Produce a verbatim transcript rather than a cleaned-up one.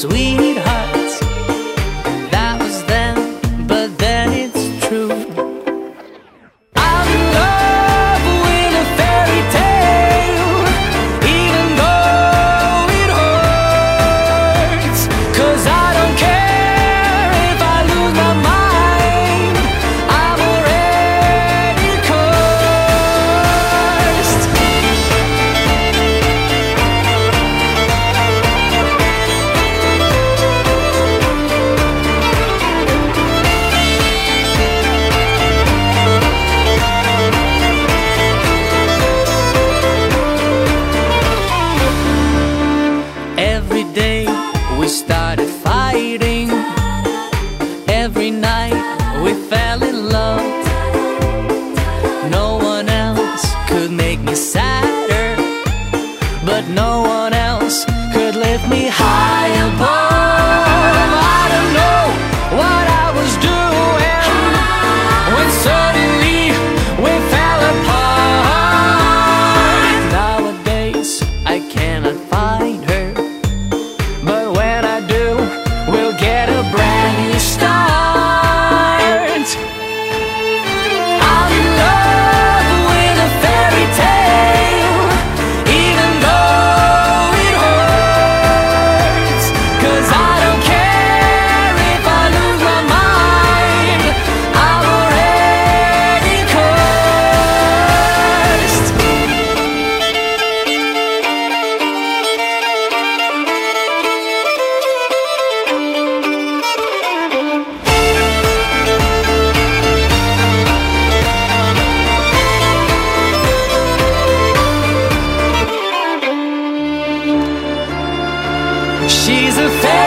sweetheart. That was then, but then it's true. I'm in love with a fairy tale, even though it hurts. 'Cause I don't care if I lose my mind, I'm already cursed. Every day we started fighting. Every night we fell in love. No one else could make me sadder, but no one else could lift me high above. I don't know what I was doing when suddenly we fell apart. Nowadays I cannot find her, but when I do, we'll get a brand new start. I'm in love with a fairy tale, even though it hurts. 'Cause I don't care if I lose my mind, I'm already cursed. She's a fairy